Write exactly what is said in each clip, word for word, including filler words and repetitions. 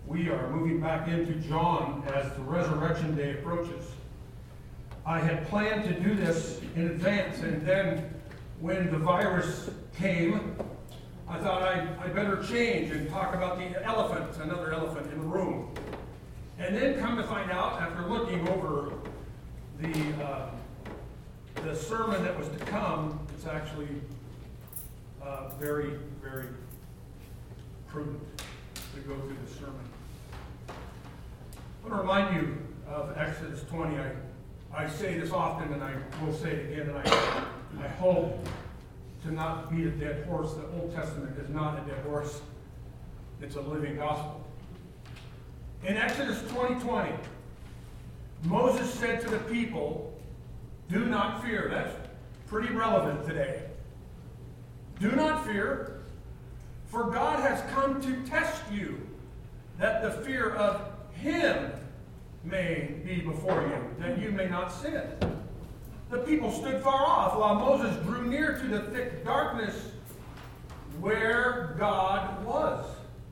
We are moving back into John as the resurrection day approaches. I had planned to do this in advance, and then when the virus came, I thought I, I better change and talk about the elephant, another elephant in the room. And then come to find out, after looking over the uh, the sermon that was to come, it's actually uh, very, very prudent to go through the sermon. I want to remind you of Exodus twenty. I, I say this often, and I will say it again, and I, I hope to not beat a dead horse. The Old Testament is not a dead horse. It's a living gospel. In Exodus twenty twenty, Moses said to the people, "Do not fear." That's pretty relevant today. Do not fear, for God has come to test you, that the fear of Him may be before you, that you may not sin. The people stood far off while Moses drew near to the thick darkness where God was.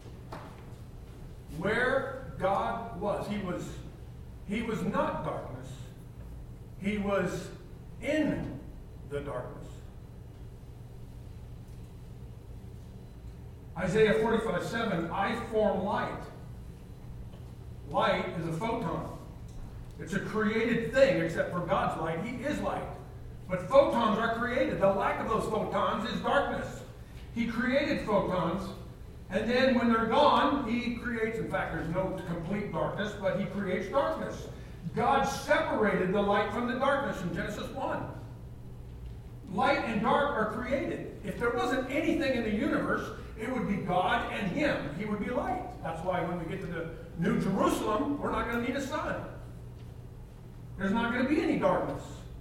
Where God was. He was, he was not darkness. He was in the darkness. Isaiah forty-five seven, I form light. Light is a photon. It's a created thing, except for God's light. He is light. But photons are created. The lack of those photons is darkness. He created photons, and then when they're gone, He creates, in fact, there's no complete darkness, but He creates darkness. God separated the light from the darkness in Genesis one. Light and dark are created. If there wasn't anything in the universe, it would be God and Him. He would be light. That's why when we get to the New Jerusalem, we're not going to need a sun. There's not going to be any darkness.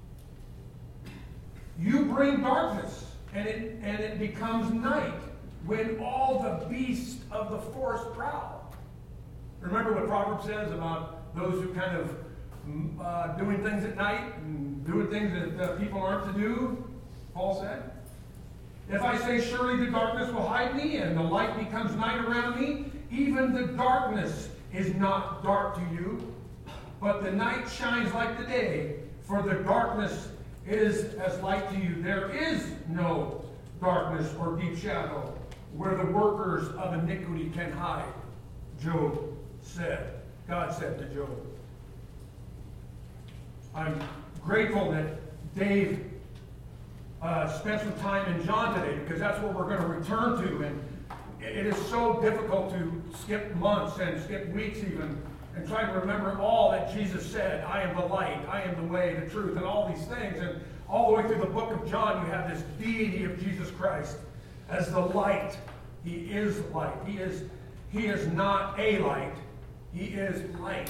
You bring darkness, and it, and it becomes night when all the beasts of the forest prowl. Remember what Proverbs says about those who kind of uh, doing things at night and doing things that uh, people aren't to do? Paul said, if I say, surely the darkness will hide me, and the light becomes night around me, even the darkness is not dark to you, but the night shines like the day, for the darkness is as light to you. There is no darkness or deep shadow where the workers of iniquity can hide, Job said. God said to Job. I'm grateful that Dave Uh, spent some time in John today, because that's what we're going to return to. And it is so difficult to skip months and skip weeks even and try to remember all that Jesus said. I am the light, I am the way, the truth, and all these things. And all the way through the book of John, you have this deity of Jesus Christ as the light. He is light. He is, he is not a light. He is light.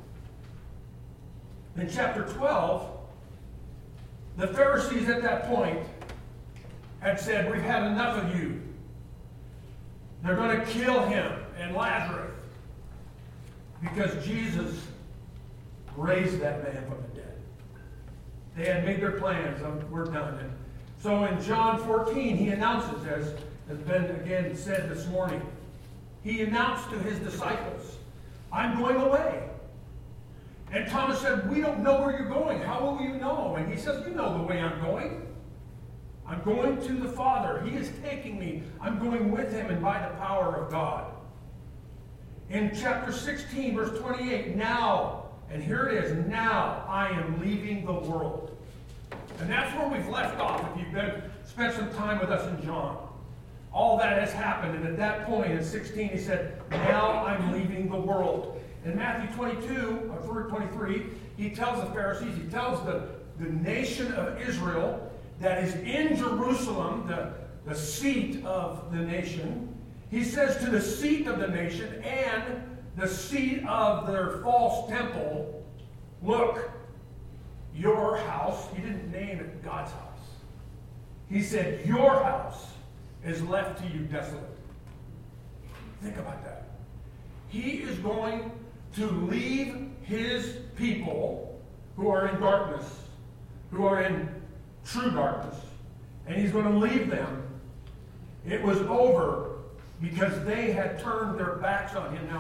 In chapter twelve, the Pharisees at that point had said, we've had enough of you. They're going to kill him and Lazarus because Jesus raised that man from the dead. They had made their plans. We're done. And so in John fourteen, he announces, as has been again said this morning, he announced to his disciples, I'm going away. And Thomas said, we don't know where you're going. How will you know? And he says, you know the way I'm going. I'm going to the Father. He is taking me. I'm going with him and by the power of God. In chapter sixteen, verse twenty-eight, now, and here it is, now I am leaving the world. And that's where we've left off if you've been spent some time with us in John. All that has happened. And at that point in sixteen, he said, now I'm leaving the world. In Matthew twenty-two, or twenty-three, he tells the Pharisees, he tells the, the nation of Israel that is in Jerusalem, the, the seat of the nation. He says to the seat of the nation and the seat of their false temple, look, your house, he didn't name it God's house. He said, your house is left to you desolate. Think about that. He is going to leave his people who are in darkness, who are in true darkness, and he's going to leave them. It was over because they had turned their backs on him. Now,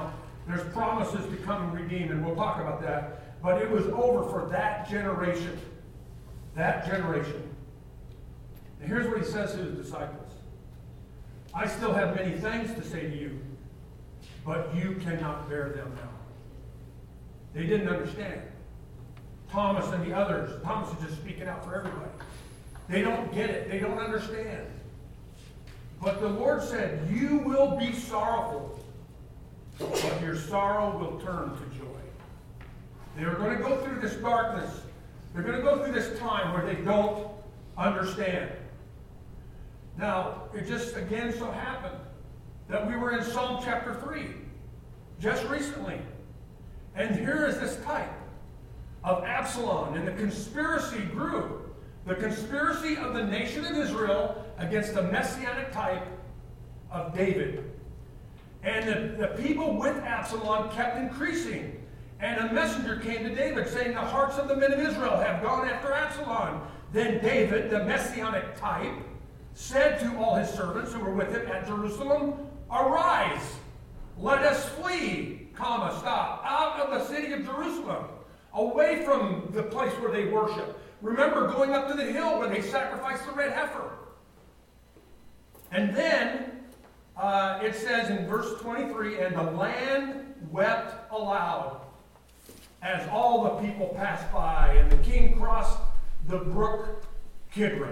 There's promises to come and redeem, and we'll talk about that. But it was over for that generation. That generation. And here's what he says to his disciples. I still have many things to say to you, but you cannot bear them now. They didn't understand. Thomas and the others, Thomas is just speaking out for everybody. They don't get it. They don't understand. But the Lord said, you will be sorrowful, but your sorrow will turn to joy. They are going to go through this darkness. They're going to go through this time where they don't understand. Now, it just again so happened that we were in Psalm chapter three just recently. And here is this type of Absalom, and the conspiracy grew. The conspiracy of the nation of Israel against the messianic type of David. And the, the people with Absalom kept increasing. And a messenger came to David saying, the hearts of the men of Israel have gone after Absalom. Then David, the messianic type, said to all his servants who were with him at Jerusalem, arise, let us flee, comma, stop, out of the city of Jerusalem, away from the place where they worship. Remember going up to the hill where they sacrificed the red heifer. And then uh, it says in verse twenty-three, and the land wept aloud as all the people passed by, and the king crossed the brook Kidron.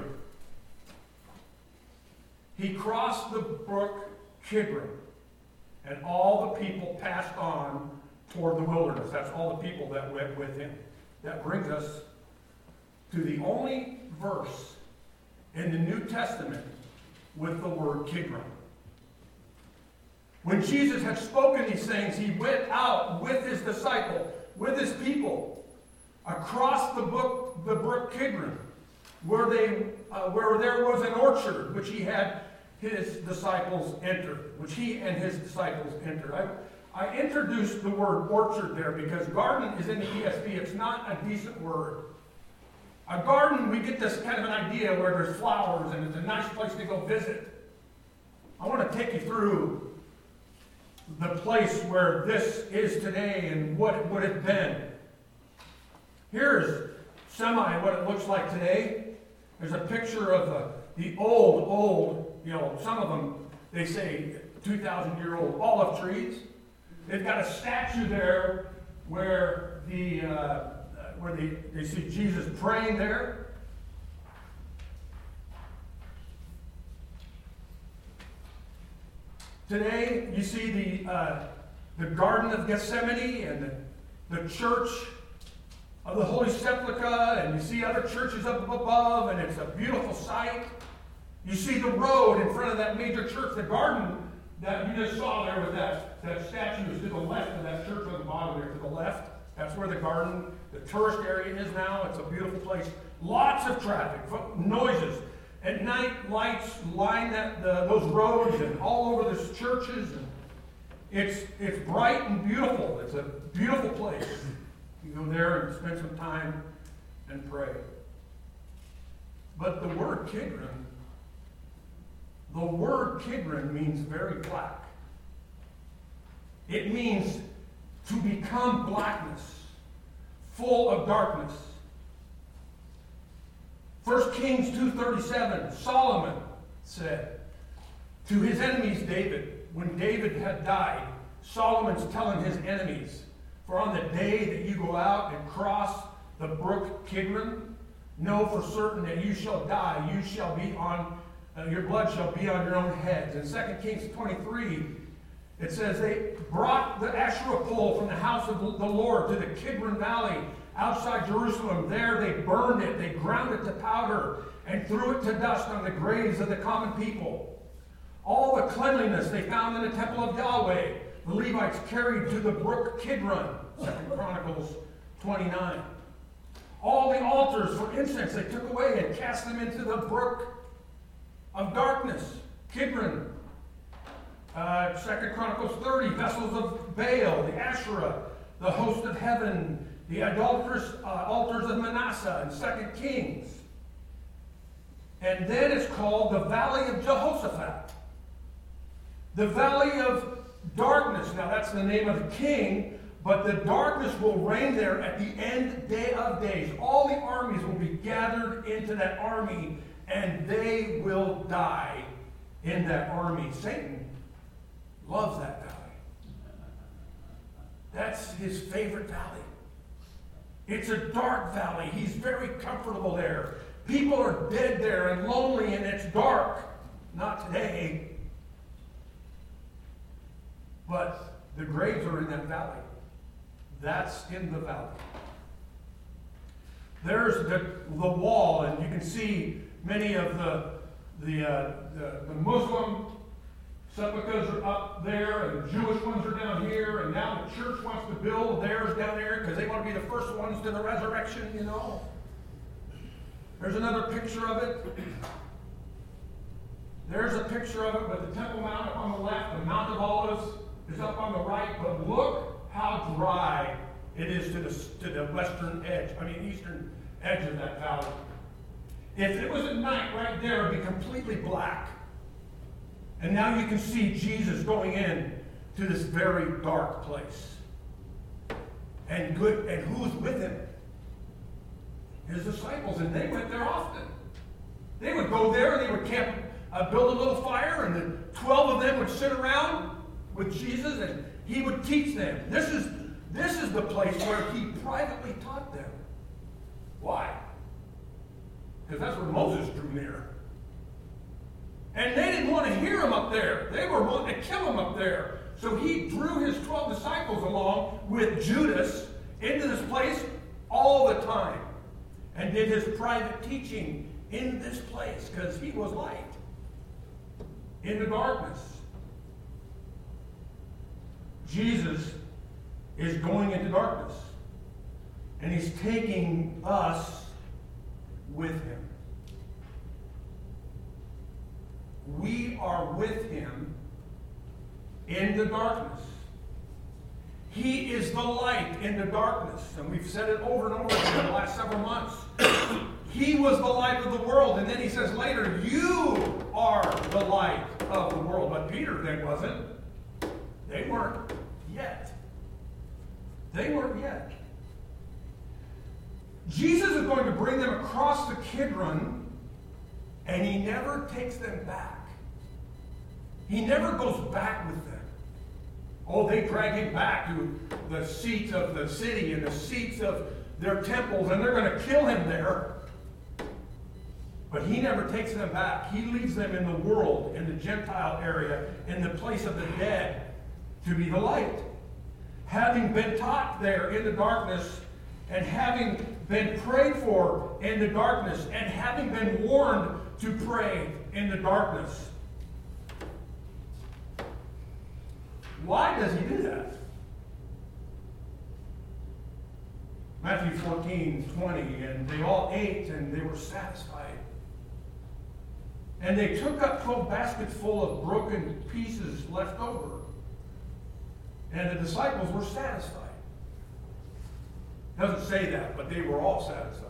He crossed the brook Kidron, and all the people passed on toward the wilderness. That's all the people that went with him. That brings us to the only verse in the New Testament with the word Kidron. When Jesus had spoken these things, he went out with his disciple, with his people, across the brook, the brook Kidron, where they, uh, where there was an orchard, which he had his disciples enter, which he and his disciples entered. I, I introduced the word orchard there because garden is in the E S V. It's not a decent word. A garden, we get this kind of an idea where there's flowers and it's a nice place to go visit. I want to take you through the place where this is today and what it would have been. Here's semi what it looks like today. There's a picture of uh, the old, old, you know, some of them, they say two thousand year old olive trees. They've got a statue there where the uh, where they, they see Jesus praying there. Today, you see the uh, the Garden of Gethsemane and the, the Church of the Holy Sepulchre, and you see other churches up above, and it's a beautiful sight. You see the road in front of that major church. The garden that you just saw there with that, that statue is to the left of that church on the bottom there, to the left. That's where the garden, the tourist area is now. It's a beautiful place. Lots of traffic, noises. At night, lights line that, the, those roads and all over the churches. And it's, it's bright and beautiful. It's a beautiful place. You go there and spend some time and pray. But the word Kidron, the word Kidron means very black. It means to become blackness, full of darkness. First Kings two thirty-seven, Solomon said to his enemies David, when David had died, Solomon's telling his enemies, for on the day that you go out and cross the brook Kidron, know for certain that you shall die, you shall be on, uh, your blood shall be on your own heads. In Second Kings twenty-three, it says they brought the Asherah pole from the house of the Lord to the Kidron Valley outside Jerusalem. There they burned it, they ground it to powder, and threw it to dust on the graves of the common people. All the cleanliness they found in the temple of Yahweh, the Levites carried to the brook Kidron, Second Chronicles twenty-nine. All the altars for incense they took away and cast them into the brook of darkness, Kidron. Uh, Second Chronicles thirty, vessels of Baal, the Asherah, the host of heaven, the idolatrous uh, altars of Manasseh in Second Kings. And then it's called the Valley of Jehoshaphat. The Valley of Darkness, Now that's the name of the king, but the darkness will reign there at the end day of days. All the armies will be gathered into that army, and they will die in that army. Satan loves that valley. That's his favorite valley. It's a dark valley. He's very comfortable there. People are dead there and lonely, and it's dark. Not today. But the graves are in that valley. That's in the valley. There's the, the wall, and you can see many of the, the, uh, the, the Muslim sepulchres are up there, and the Jewish ones are down here, and now the church wants to build theirs down there because they want to be the first ones to the resurrection, you know. There's another picture of it. There's a picture of it with the Temple Mount up on the left, the Mount of Olives is up on the right, but look how dry it is to the, to the western edge, I mean eastern edge of that valley. If it was at night right there, it would be completely black. And now you can see Jesus going in to this very dark place. And good, and who's with him? His disciples, and they went there often. They would go there and they would camp, uh, build a little fire, and the twelve of them would sit around with Jesus, and he would teach them. This is, this is the place where he privately taught them. Why? Because that's where Moses drew near. And they didn't want to hear him up there. They were wanting to kill him up there. So he drew his twelve disciples along with Judas into this place all the time and did his private teaching in this place because he was light in the darkness. Jesus is going into darkness, and he's taking us with him. We are with him in the darkness. He is the light in the darkness, and we've said it over and over again in the last several months. He was the light of the world, and then he says later, you are the light of the world. But Peter then wasn't. They weren't yet. They weren't yet. Jesus is going to bring them across the Kidron, and he never takes them back. He never goes back with them. Oh, they drag him back to the seats of the city and the seats of their temples, and they're going to kill him there. But he never takes them back. He leaves them in the world, in the Gentile area, in the place of the dead, to be the light. Having been taught there in the darkness, and having been prayed for in the darkness, and having been warned to pray in the darkness. Why does he do that? Matthew fourteen twenty, and they all ate and they were satisfied. And they took up twelve baskets full of broken pieces left over. And the disciples were satisfied. It doesn't say that, but they were all satisfied.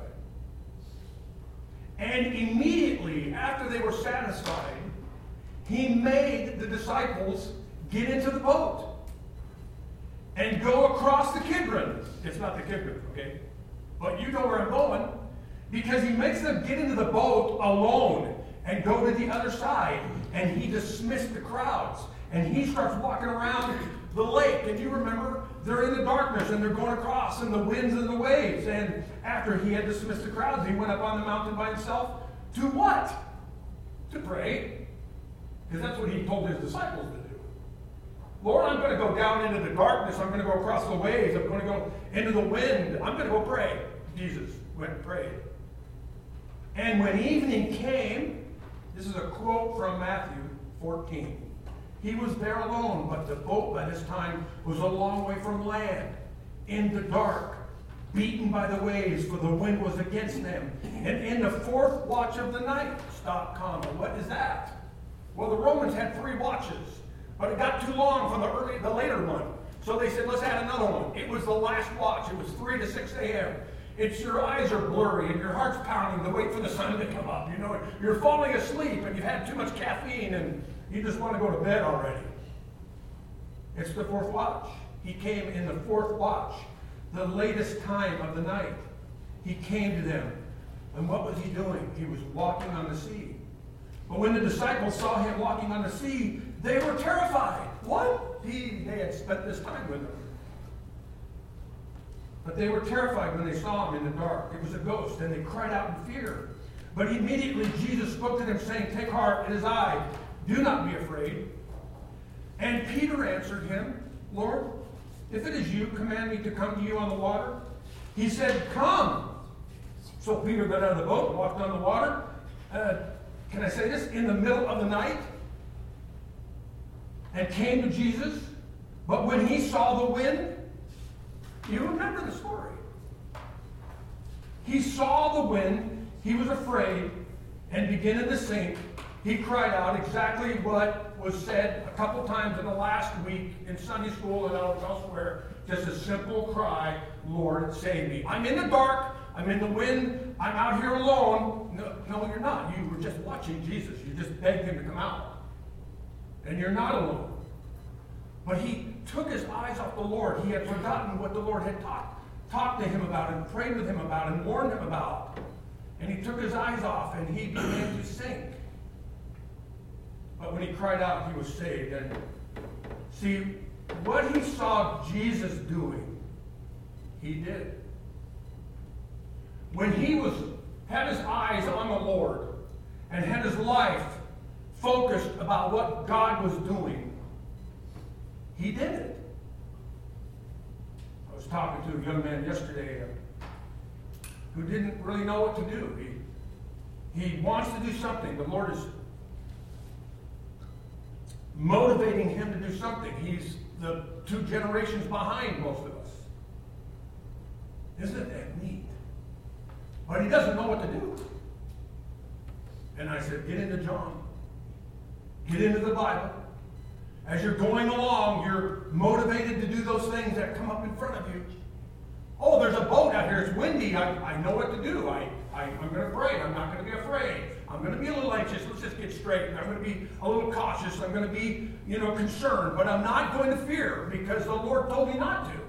And immediately after they were satisfied, he made the disciples get into the boat and go across the Kidron. It's not the Kidron, okay? But you know where I'm going. Because he makes them get into the boat alone and go to the other side. And he dismissed the crowds. And he starts walking around the lake. And you remember, they're in the darkness and they're going across in the winds and the waves. And after he had dismissed the crowds, he went up on the mountain by himself to what? To pray. Because that's what he told his disciples to do. Lord, I'm going to go down into the darkness. I'm going to go across the waves. I'm going to go into the wind. I'm going to go pray. Jesus went and prayed. And when evening came, this is a quote from Matthew fourteen. He was there alone, but the boat by this time was a long way from land, in the dark, beaten by the waves, for the wind was against them. And in the fourth watch of the night, stop, comma. What is that? Well, the Romans had three watches. But it got too long for the early, the later one. So they said, let's add another one. It was the last watch. It was three to six a.m. It's your eyes are blurry and your heart's pounding to wait for the sun to come up. You know, you're falling asleep and you've had too much caffeine and you just want to go to bed already. It's the fourth watch. He came in the fourth watch, the latest time of the night. He came to them. And what was he doing? He was walking on the sea. But when the disciples saw him walking on the sea, they were terrified. What? He, they had spent this time with him. But they were terrified when they saw him in the dark. It was a ghost, and they cried out in fear. But immediately Jesus spoke to them, saying, "Take heart, it is I. Do not be afraid." And Peter answered him, "Lord, if it is you, command me to come to you on the water." He said, "Come." So Peter got out of the boat, walked on the water. Uh, can I say this? In the middle of the night. And came to Jesus. But when he saw the wind, you remember the story. He saw the wind, he was afraid, and beginning to sink, he cried out exactly what was said a couple times in the last week in Sunday school and elsewhere. Just a simple cry, "Lord, save me." I'm in the dark, I'm in the wind, I'm out here alone. No, no, you're not. You were just watching Jesus. You just begged him to come out. And you're not alone. But he took his eyes off the Lord. He had forgotten what the Lord had talked, talked to him about and prayed with him about and warned him about. And he took his eyes off and he began to sink. But when he cried out, he was saved. And see, what he saw Jesus doing, he did. When he was had his eyes on the Lord and had his life focused about what God was doing, he did it. I was talking to a young man yesterday uh, who didn't really know what to do. He, he wants to do something. The Lord is motivating him to do something. He's the two generations behind most of us. Isn't that neat? But he doesn't know what to do. And I said, get into John. Get into the Bible. As you're going along, you're motivated to do those things that come up in front of you. Oh, there's a boat out here. It's windy. I, I know what to do. I, I, I'm going to pray. I'm not going to be afraid. I'm going to be a little anxious. Let's just get straight. I'm going to be a little cautious. I'm going to be, you know, concerned. But I'm not going to fear because the Lord told me not to.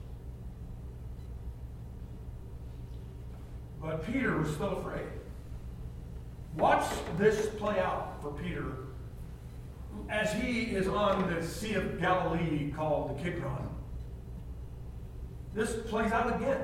But Peter was still afraid. Watch this play out for Peter as he is on the Sea of Galilee called the Kidron. This plays out again.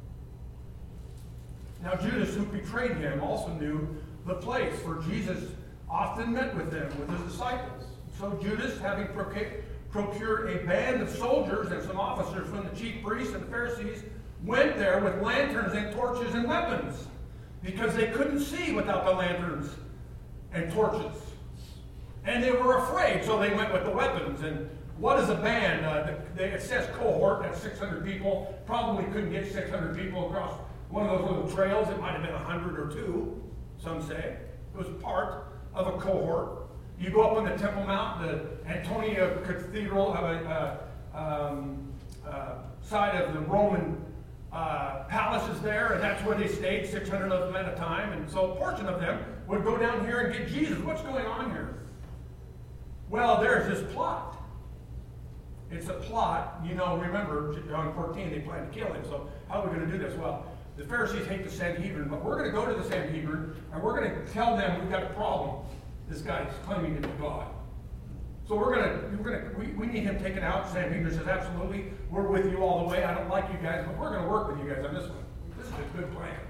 Now Judas, who betrayed him, also knew the place where Jesus often met with them, with his disciples. So Judas, having procured a band of soldiers and some officers from the chief priests and the Pharisees, went there with lanterns and torches and weapons, because they couldn't see without the lanterns and torches. And they were afraid, so they went with the weapons. And what is a band? Uh, they, it says cohort, that's six hundred people. Probably couldn't get six hundred people across one of those little trails. It might have been one hundred or two, some say. It was part of a cohort. You go up on the Temple Mount, the Antonia Cathedral, uh, uh, um, uh, side of the Roman uh, palace is there, and that's where they stayed, six hundred of them at a time. And so a portion of them would go down here and get Jesus. What's going on here? Well, there's this plot. It's a plot. You know, remember, John fourteen, they planned to kill him. So how are we going to do this? Well, the Pharisees hate the Sanhedrin, but we're going to go to the Sanhedrin, and we're going to tell them we've got a problem. This guy's claiming to be God. So we're going to, we're going to we, we need him taken out. Sanhedrin says, absolutely, we're with you all the way. I don't like you guys, but we're going to work with you guys on this one. This is a good plan.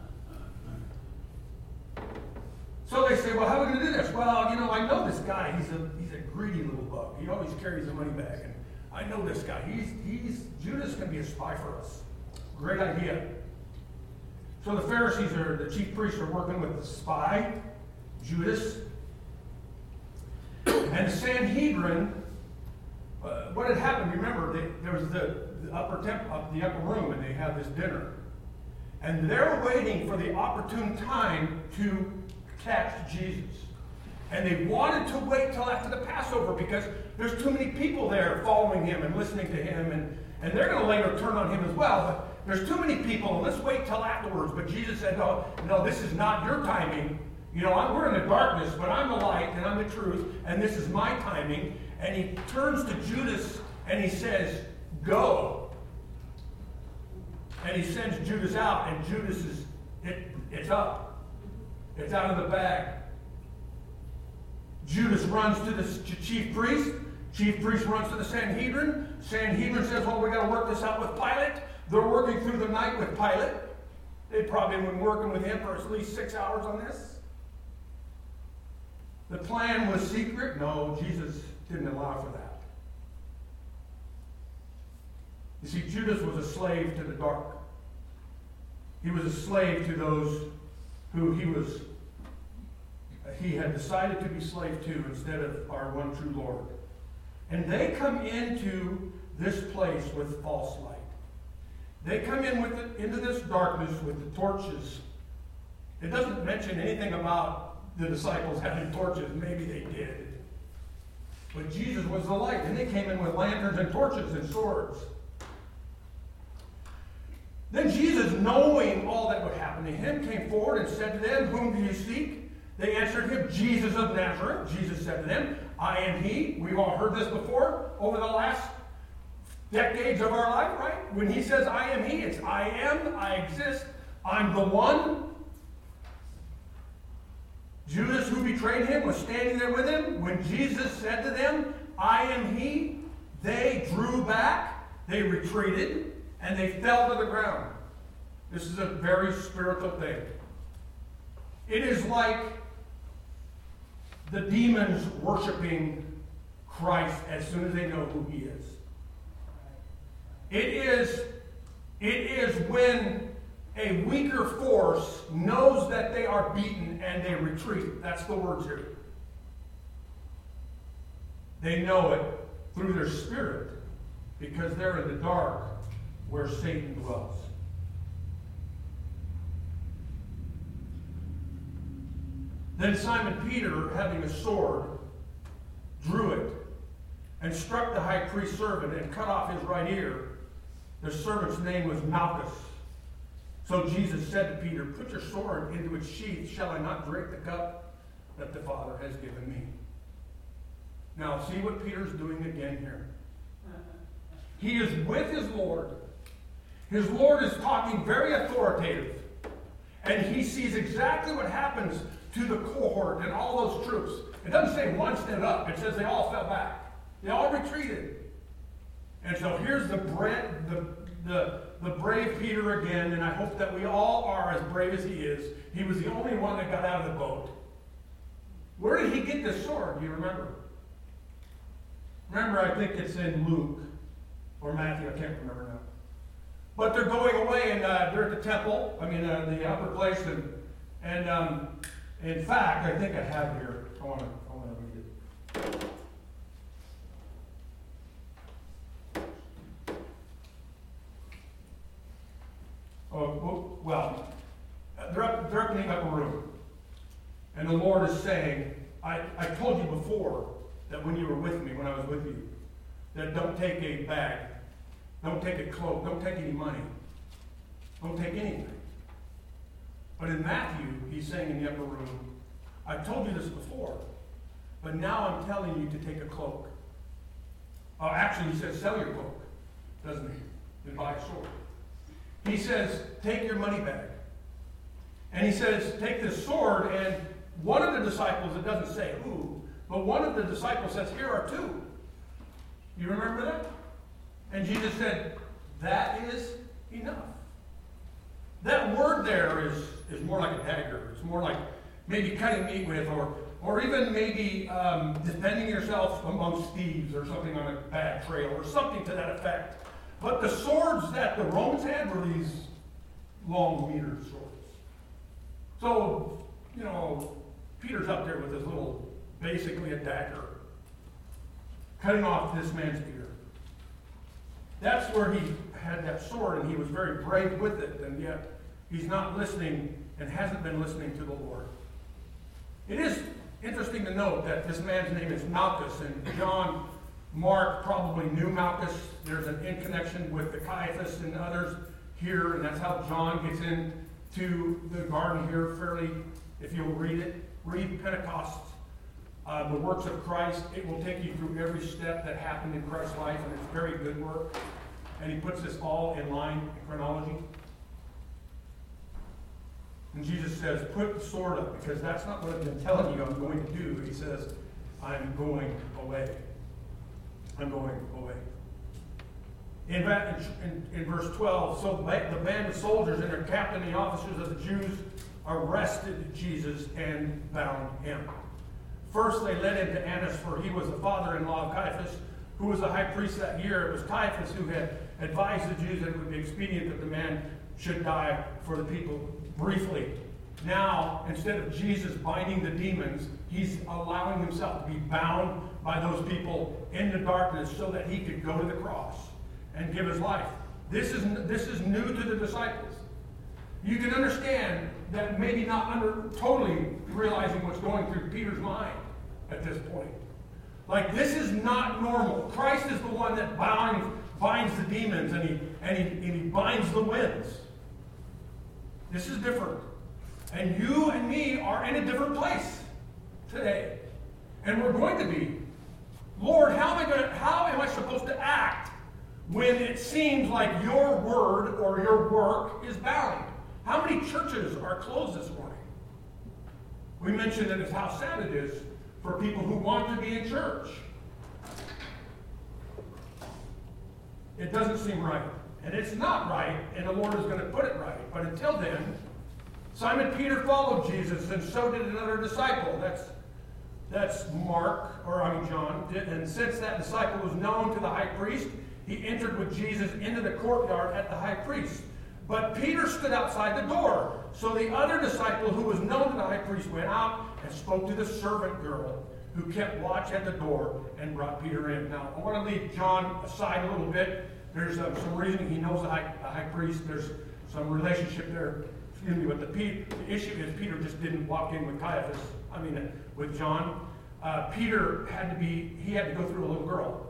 So they say, well, how are we going to do this? Well, you know, I know this guy. He's a he's a greedy little bug. He always carries the money bag. And I know this guy. He's he's Judas can be a spy for us. Great idea. So the Pharisees or the chief priests are working with the spy, Judas. And the Sanhedrin, uh, what had happened, remember, they, there was the, the upper temp, up the upper room, and they had this dinner. And they're waiting for the opportune time to catch Jesus. And they wanted to wait till after the Passover because there's too many people there following him and listening to him, and, and they're going to later turn on him as well. But there's too many people, and let's wait till afterwards. But Jesus said, no, no, this is not your timing. You know, I'm, we're in the darkness, but I'm the light and I'm the truth, and this is my timing. And he turns to Judas and he says, go. And he sends Judas out, and Judas is, it, it's up. It's out of the bag. Judas runs to the chief priest. Chief priest runs to the Sanhedrin. Sanhedrin says, well, we got to work this out with Pilate. They're working through the night with Pilate. They've probably been working with him for at least six hours on this. The plan was secret. No, Jesus didn't allow for that. You see, Judas was a slave to the dark. He was a slave to those who he was, he had decided to be slave to instead of our one true Lord. And they come into this place with false light. They come in with the, into this darkness with the torches. It doesn't mention anything about the disciples having torches. Maybe they did. But Jesus was the light, and they came in with lanterns and torches and swords. Then Jesus, knowing all that would happen to him, came forward and said to them, whom do you seek? They answered him, Jesus of Nazareth. Jesus said to them, I am he. We've all heard this before over the last decades of our life, right? When he says, I am he, it's I am, I exist, I'm the one. Judas, who betrayed him, was standing there with him. When Jesus said to them, I am he, they drew back, they retreated, and they fell to the ground. This is a very spiritual thing. It is like the demons worshiping Christ as soon as they know who he is. It is, it is when a weaker force knows that they are beaten and they retreat. That's the words here. They know it through their spirit because they're in the dark where Satan dwells. Then Simon Peter, having a sword, drew it and struck the high priest's servant and cut off his right ear. The servant's name was Malchus. So Jesus said to Peter, put your sword into its sheath. Shall I not drink the cup that the Father has given me? Now, see what Peter's doing again here. He is with his Lord. His Lord is talking very authoritative. And he sees exactly what happens to the cohort and all those troops. It doesn't say one stood up. It says they all fell back. They all retreated. And so here's the, bra- the, the, the brave Peter again, and I hope that we all are as brave as he is. He was the only one that got out of the boat. Where did he get this sword? Do you remember? Remember, I think it's in Luke or Matthew. I can't remember now. But they're going away, and uh, they're at the temple. I mean, uh, the upper place, and and um, in fact, I think I have here. I want to. I want to read it. Oh, well, they're up, they're up in the upper room. And the Lord is saying, I, I told you before that when you were with me, when I was with you, that don't take a bag, don't take a cloak, don't take any money, don't take anything. But in Matthew, he's saying in the upper room, I told you this before, but now I'm telling you to take a cloak. Oh, actually, he says, sell your cloak, doesn't he? And buy a sword. He says, take your money bag. And he says, take this sword, and one of the disciples, it doesn't say who, but one of the disciples says, here are two. You remember that? And Jesus said, that is enough. That word there is, is more like a dagger. It's more like maybe cutting meat with, or, or even maybe um, defending yourself amongst thieves or something on a bad trail, or something to that effect. But the swords that the Romans had were these long metered swords. So, you know, Peter's up there with his little, basically a dagger, cutting off this man's ear. That's where he had that sword, and he was very brave with it, and yet he's not listening and hasn't been listening to the Lord. It is interesting to note that this man's name is Malchus, and John Mark probably knew Malchus. There's an in connection with the Caiaphas and others here, and that's how John gets into the garden here fairly If you'll read it, read Pentecost, uh, the works of Christ. It will take you through every step that happened in Christ's life, and it's very good work. And he puts this all in line, in chronology. And Jesus says, put the sword up, because that's not what I've been telling you I'm going to do. He says, I'm going away. I'm going away. In, in, in verse twelve, so the band of soldiers and their captain, the officers of the Jews, arrested Jesus and bound him. First, they led him to Annas, for he was the father-in-law of Caiaphas, who was the high priest that year. It was Caiaphas who had advised the Jews that it would be expedient that the man should die for the people. Briefly, now, instead of Jesus binding the demons, he's allowing himself to be bound by those people in the darkness so that he could go to the cross and give his life. This is, this is new to the disciples. You can understand that maybe not under totally realizing what's going through Peter's mind at this point. Like, this is not normal. Christ is the one that binds, binds the demons, and he, and, he, and he binds the winds. This is different. And you and me are in a different place today. And we're going to be. Lord, how am I going to, how am I supposed to act when it seems like your word or your work is bound? How many churches are closed this morning? We mentioned that it's how sad it is for people who want to be in church. It doesn't seem right. And it's not right, and the Lord is going to put it right. But until then, Simon Peter followed Jesus, and so did another disciple. That's, that's Mark, or I mean John. And since that disciple was known to the high priest, he entered with Jesus into the courtyard at the high priest. But Peter stood outside the door. So the other disciple who was known to the high priest went out and spoke to the servant girl who kept watch at the door and brought Peter in. Now, I want to leave John aside a little bit. There's um, some reason he knows the high, the high priest. There's some relationship there. Excuse me, but the, the issue is Peter just didn't walk in with Caiaphas. I mean, uh, with John. Uh, Peter had to be, he had to go through a little girl.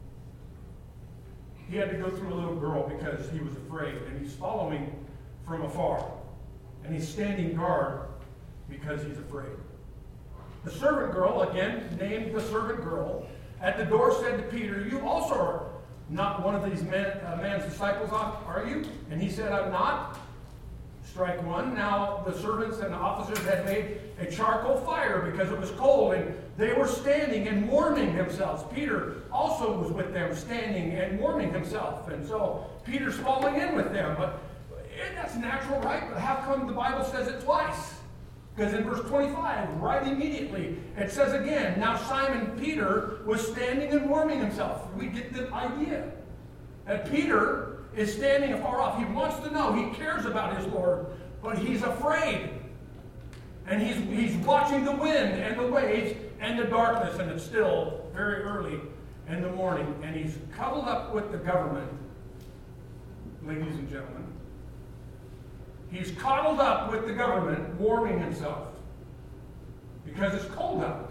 He had to go through a little girl because he was afraid. And he's following from afar. And he's standing guard because he's afraid. The servant girl, again, named the servant girl, at the door said to Peter, you also are not one of these men, uh, man's disciples, are you? And he said, I'm not. Strike one. Now the servants and the officers had made a charcoal fire because it was cold, and they were standing and warming themselves. Peter also was with them, standing and warming himself. And so Peter's falling in with them. But eh, that's natural, right? But how come the Bible says it twice? Because in verse twenty-five, right immediately, it says again, now Simon Peter was standing and warming himself. We get the idea that Peter is standing afar off. He wants to know. He cares about his Lord, but he's afraid. And he's, he's watching the wind and the waves and the darkness, and it's still very early in the morning, and he's cuddled up with the government, ladies and gentlemen. He's coddled up with the government, warming himself because it's cold out.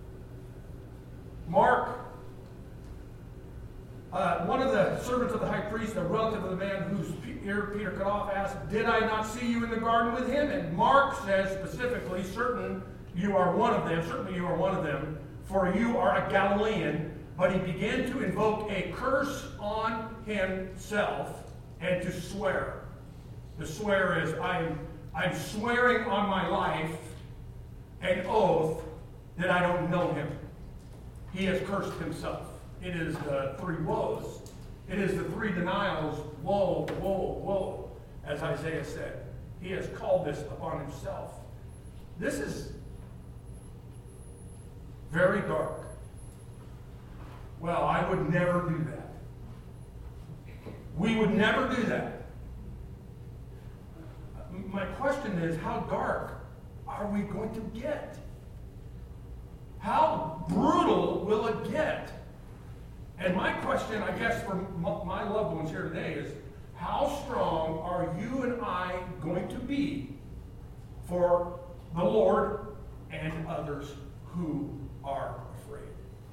Mark, uh, one of the servants of the high priest, a relative of the man whose ear Peter cut off, asked, did I not see you in the garden with him? And Mark says specifically, certain you are one of them, certainly you are one of them, for you are a Galilean. But he began to invoke a curse on himself and to swear. The swear is, I'm, I'm swearing on my life an oath that I don't know him. He has cursed himself. It is the three woes. It is the three denials, woe, woe, woe, as Isaiah said. He has called this upon himself. This is very dark. Well, I would never do that. We would never do that. My question is, how dark are we going to get? How brutal will it get? And my question, I guess, for my loved ones here today is, how strong are you and I going to be for the Lord and others who are afraid?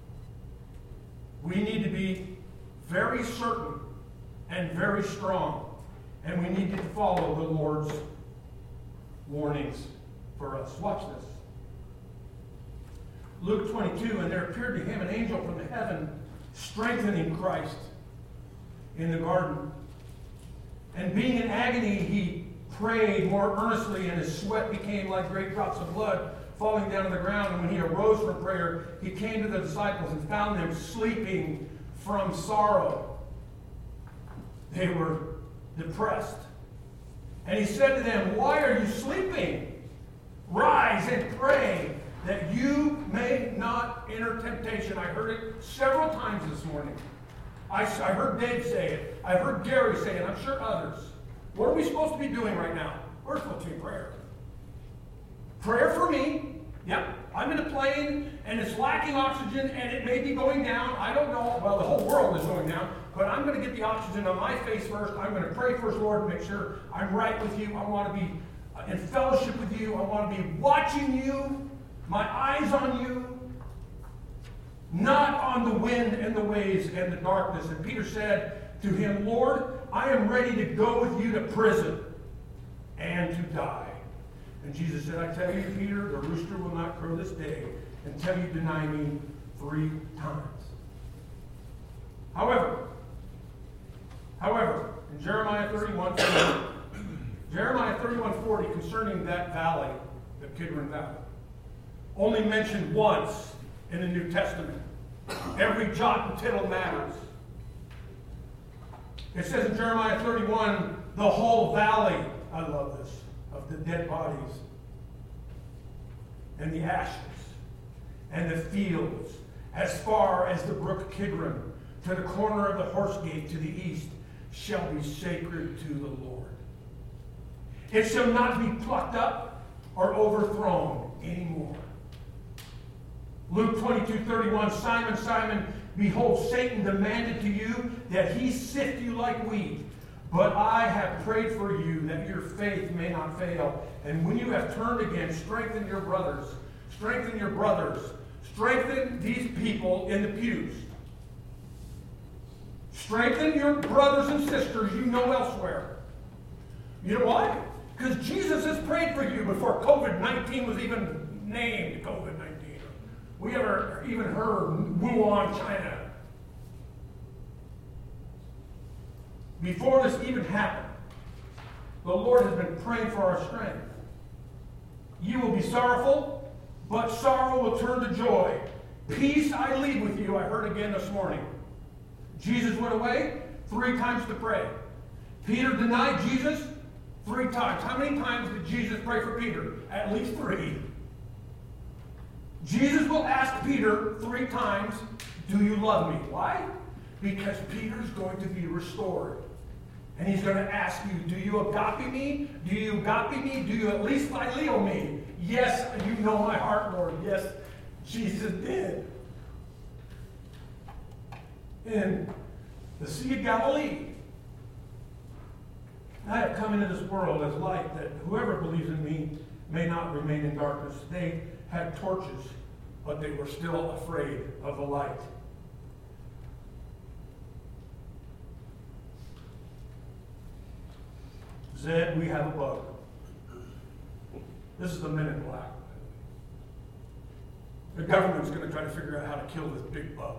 We need to be very certain and very strong, and we need to follow the Lord's warnings for us. Watch this. Luke twenty-two, and there appeared to him an angel from the heaven, strengthening Christ in the garden. And being in agony, he prayed more earnestly, and his sweat became like great drops of blood falling down on the ground. And when he arose from prayer, he came to the disciples and found them sleeping from sorrow. They were depressed. And he said to them, "Why are you sleeping? Rise and pray, that you may not enter temptation." I heard it several times this morning. I, I heard Dave say it. I heard Gary say it. I'm sure others. What are we supposed to be doing right now? We're supposed to be prayer. Prayer for me. Yep. I'm in a plane, and it's lacking oxygen, and it may be going down. I don't know. Well, the whole world is going down. But I'm going to get the oxygen on my face first. I'm going to pray first, Lord, to make sure I'm right with you. I want to be in fellowship with you. I want to be watching you. My eyes on you. Not on the wind and the waves and the darkness. And Peter said to him, "Lord, I am ready to go with you to prison and to die." And Jesus said, "I tell you, Peter, the rooster will not crow this day until you deny me three times." However, however, in Jeremiah thirty-one forty, Jeremiah thirty-one forty, concerning that valley, the Kidron Valley, only mentioned once in the New Testament. Every jot and tittle matters. It says in Jeremiah thirty-one, the whole valley, I love this, of the dead bodies and the ashes and the fields, as far as the brook Kidron, to the corner of the horse gate to the east, shall be sacred to the Lord. It shall not be plucked up or overthrown anymore. Luke twenty-two thirty-one, Simon, Simon, behold, Satan demanded to you that he sift you like wheat. But I have prayed for you that your faith may not fail. And when you have turned again, strengthen your brothers. Strengthen your brothers. Strengthen these people in the pews. Strengthen your brothers and sisters you know elsewhere. You know why? Because Jesus has prayed for you before COVID nineteen was even named COVID nineteen. We ever even heard Wuhan, China. Before this even happened, the Lord has been praying for our strength. You will be sorrowful, but sorrow will turn to joy. Peace I leave with you, I heard again this morning. Jesus went away three times to pray. Peter denied Jesus three times. How many times did Jesus pray for Peter? At least three. Jesus will ask Peter three times, "Do you love me?" Why? Because Peter's going to be restored. And he's going to ask you, "Do you agape me? Do you agape me? Do you at least phileo me?" Yes, you know my heart, Lord. Yes, Jesus did. In the Sea of Galilee, I have come into this world as light, that whoever believes in me may not remain in darkness. They had torches, but they were still afraid of the light. Zed, we have a bug. This is the Men in Black. The government's going to try to figure out how to kill this big bug.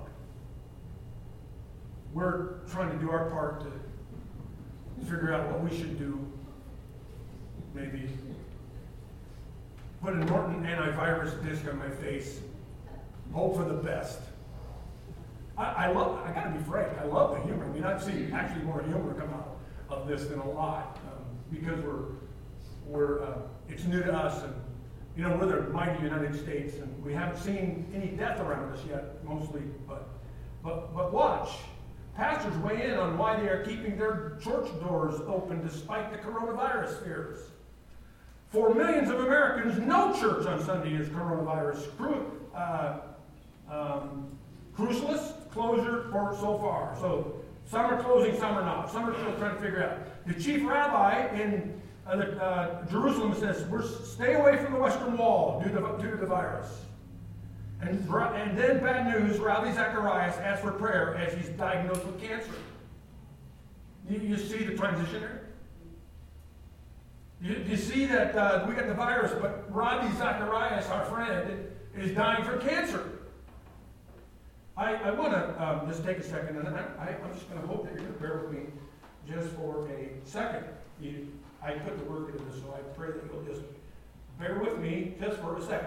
We're trying to do our part to figure out what we should do. Maybe put a Norton antivirus disc on my face. Hope for the best. I, I love, I gotta be frank, I love the humor. I mean, I've seen actually more humor come out of this than a lot. Um, because we're, we're uh, it's new to us, and you know, we're the mighty United States, and we haven't seen any death around us yet, mostly, but, but, but watch. Pastors weigh in on why they are keeping their church doors open despite the coronavirus fears. For millions of Americans, no church on Sunday is coronavirus cru- uh, um, cruceless closure for so far. So some are closing, some are not. Some are still trying to figure out. The chief rabbi in uh, the, uh, Jerusalem says, "We're stay away from the Western Wall due to, due to the virus." And, and then bad news, Rabbi Zacharias asks for prayer as he's diagnosed with cancer. You, you see the transition there? You, you see that uh, we got the virus, but Ravi Zacharias, our friend, is dying from cancer. I, I want to um, just take a second, and I, I, I'm just going to hope that you're going to bear with me just for a second. You, I put the work into this, so I pray that you'll just bear with me just for a second.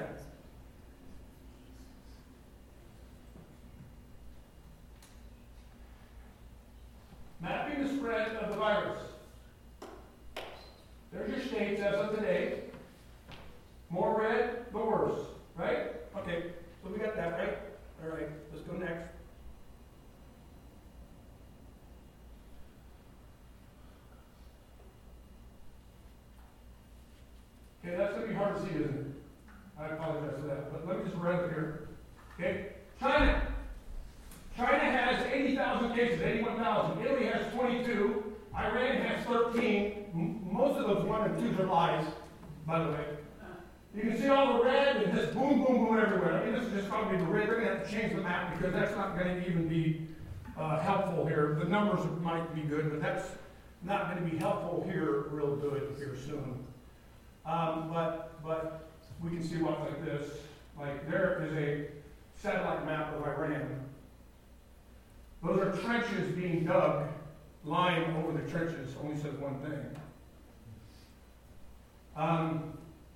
Mapping the spread of the virus. There's your states as of today. More red, the worse, right? Okay, so we got that, right? All right, let's go next. Okay, that's going to be hard to see, isn't it? I apologize for that, but let me just round it here. Okay, China. China has eighty thousand cases, eighty-one thousand. Italy has twenty-two. Iran has thirteen. M- most of those one and twos are lies, by the way. You can see all the red and just boom, boom, boom everywhere. I mean, this is just going to be the red. We're going to have to change the map because that's not going to even be uh, helpful here. The numbers might be good, but that's not going to be helpful here real good here soon. Um, but but we can see what like this. Like there is a satellite map of Iran. Those are trenches being dug. Line over the trenches only says one thing. Um,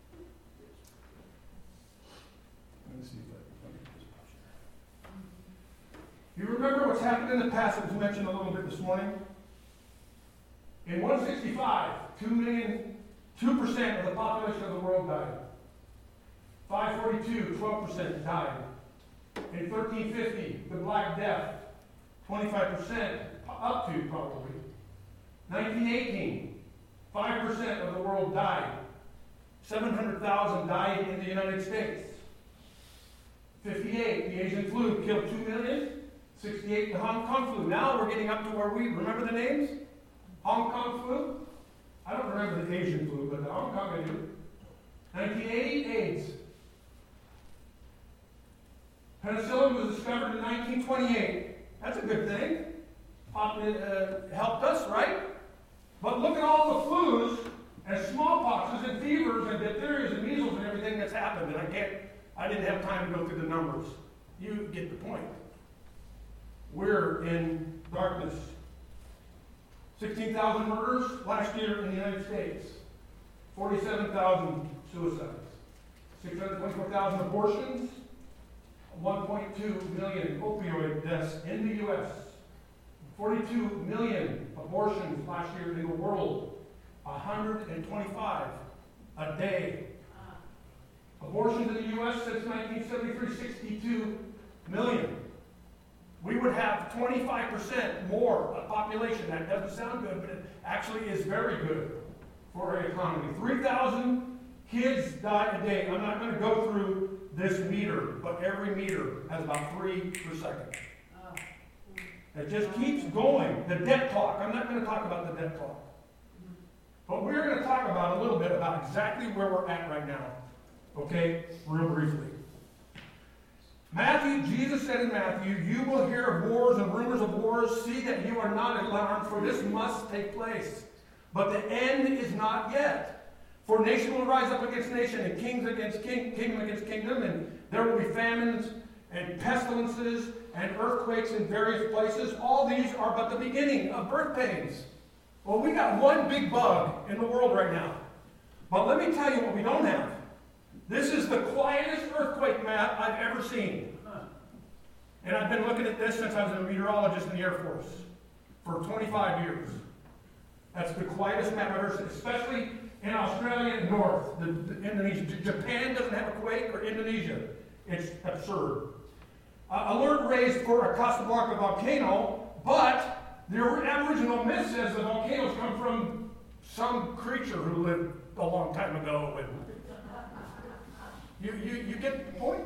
let me see if I can get this picture. You remember what's happened in the past that was mentioned a little bit this morning? In one sixty-five, two million, two percent of the population of the world died. five forty-two, twelve percent died. In thirteen fifty, the Black Death, twenty-five percent up to probably. nineteen eighteen, five percent of the world died. seven hundred thousand died in the United States. fifty-eight, the Asian flu killed two million. sixty-eight, the Hong Kong flu. Now we're getting up to where we, remember the names? Hong Kong flu? I don't remember the Asian flu, but the Hong Kong I do. nineteen eighty, AIDS. Penicillin was discovered in nineteen twenty-eight. That's a good thing. It uh, helped us, right? But look at all the flus and smallpoxes and fevers and diphtherias and measles and everything that's happened. And I can't, I didn't have time to go through the numbers. You get the point. We're in darkness. sixteen thousand murders last year in the United States. forty-seven thousand suicides. six hundred twenty-four thousand abortions. one point two million opioid deaths in the U S forty-two million abortions last year in the world. one hundred twenty-five a day. Abortions in the U S since nineteen seventy-three, sixty-two million. We would have twenty-five percent more a population. That doesn't sound good, but it actually is very good for our economy. three thousand kids die a day. I'm not going to go through this meter, but every meter has about three per second. It just keeps going. The debt clock. I'm not going to talk about the debt clock. But we're going to talk about a little bit about exactly where we're at right now. Okay? Real briefly. Matthew, Jesus said in Matthew, you will hear of wars and rumors of wars. See that you are not alarmed, for this must take place. But the end is not yet. For nation will rise up against nation, and kings against king, kingdom against kingdom, and there will be famines and pestilences and earthquakes in various places. All these are but the beginning of birth pains. Well, we got one big bug in the world right now. But let me tell you what we don't have. This is the quietest earthquake map I've ever seen. And I've been looking at this since I was a meteorologist in the Air Force for twenty-five years. That's the quietest map I've ever seen, especially in Australia and North. The, the Indonesia. Japan doesn't have a quake, or Indonesia. It's absurd. Uh, alert raised for a Costa Blanca volcano, but the Aboriginal myth says the volcanoes come from some creature who lived a long time ago. And you, you, you get the point?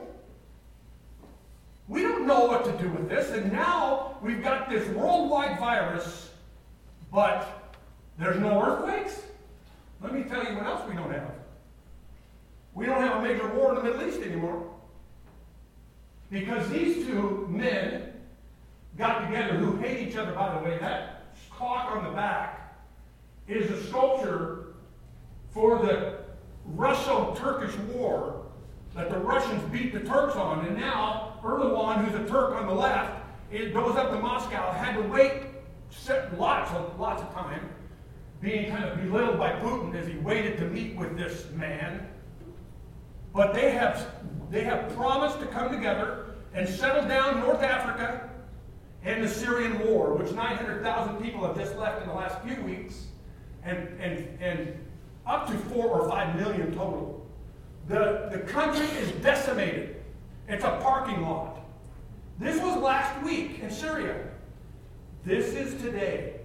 We don't know what to do with this, and now we've got this worldwide virus, but there's no earthquakes? Let me tell you what else we don't have. We don't have a major war in the Middle East anymore. Because these two men got together who hate each other, by the way. That clock on the back is a sculpture for the Russo-Turkish war that the Russians beat the Turks on, and now Erdogan, who's a Turk on the left, it goes up to Moscow, had to wait lots of, lots of time, being kind of belittled by Putin as he waited to meet with this man. But they have, they have promised to come together and settle down North Africa and the Syrian war, which nine hundred thousand people have just left in the last few weeks, and, and, and up to four or five million total. The, the country is decimated. It's a parking lot. This was last week in Syria. This is today.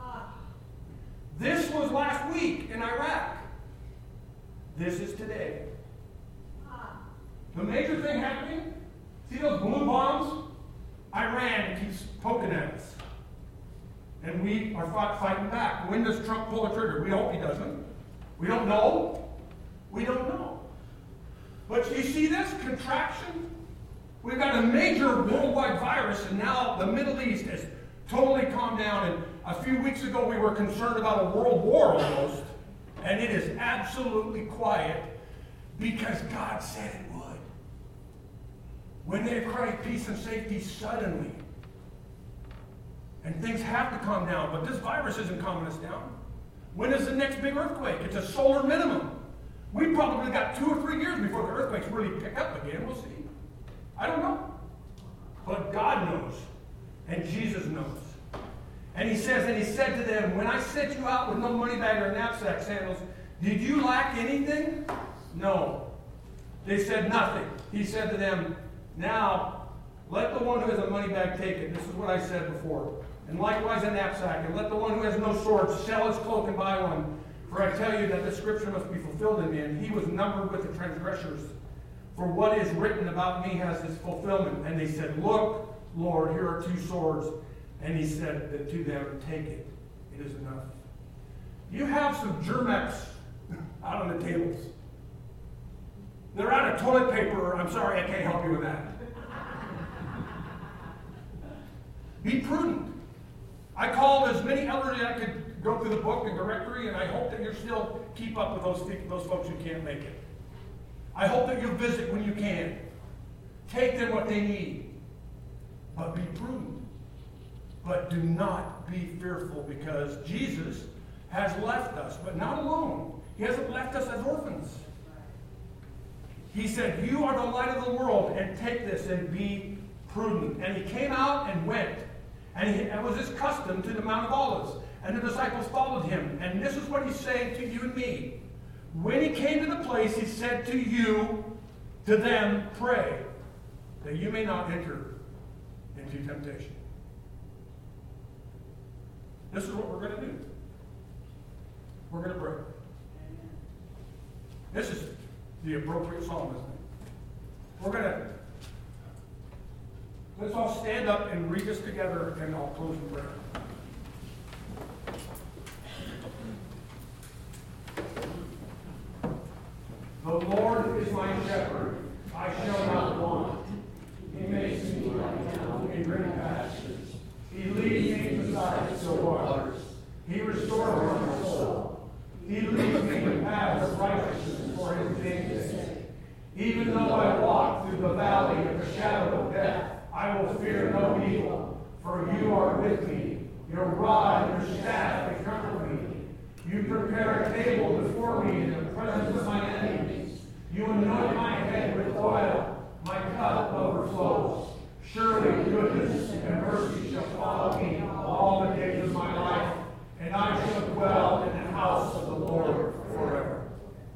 This was last week in Iraq. This is today. The major thing happening, see those blue bombs? Iran keeps poking at us. And we are fought, fighting back. When does Trump pull the trigger? We hope he doesn't. We don't know. We don't know. But you see this contraction? We've got a major worldwide virus, and now the Middle East has totally calmed down. And a few weeks ago, we were concerned about a world war almost. And it is absolutely quiet because God said it would. When they cried peace and safety suddenly. And things have to calm down, but this virus isn't calming us down. When is the next big earthquake? It's a solar minimum. We probably got two or three years before the earthquakes really pick up again. We'll see. I don't know. But God knows. And Jesus knows. And he says, and he said to them, when I sent you out with no money bag or knapsack sandals, did you lack anything? No. They said nothing. He said to them, now, let the one who has a money bag take it. This is what I said before. And likewise a knapsack. And let the one who has no sword sell his cloak and buy one. For I tell you that the scripture must be fulfilled in me. And he was numbered with the transgressors. For what is written about me has its fulfillment. And they said, look, Lord, here are two swords. And he said to them, take it. It is enough. You have some Germex out on the tables. They're out of toilet paper. I'm sorry, I can't help you with that. Be prudent. I called as many elders as I could go through the book and directory, and I hope that you still keep up with those, those folks who can't make it. I hope that you'll visit when you can. Take them what they need. But be prudent. But do not be fearful, because Jesus has left us, but not alone. He hasn't left us as orphans. He said, you are the light of the world, and take this and be prudent. And he came out and went. And he, it was his custom to the Mount of Olives. And the disciples followed him. And this is what he's saying to you and me. When he came to the place, he said to you, to them, pray, that you may not enter into temptation. This is what we're going to do. We're going to pray. This is the appropriate psalm, isn't it? We're going to, let's all stand up and read this together, and I'll close in prayer. The Lord is my shepherd, I shall not want. He makes me lie down in green pastures. He leads me beside still waters. He restores my soul. He leads me in paths of righteousness for his name's sake. Even though I walk through the valley of the shadow of death, I will fear no evil, for you are with me. Your rod and your staff, they comfort me. You prepare a table before me in the presence of my enemies. You anoint my head with oil. My cup overflows. Surely goodness and mercy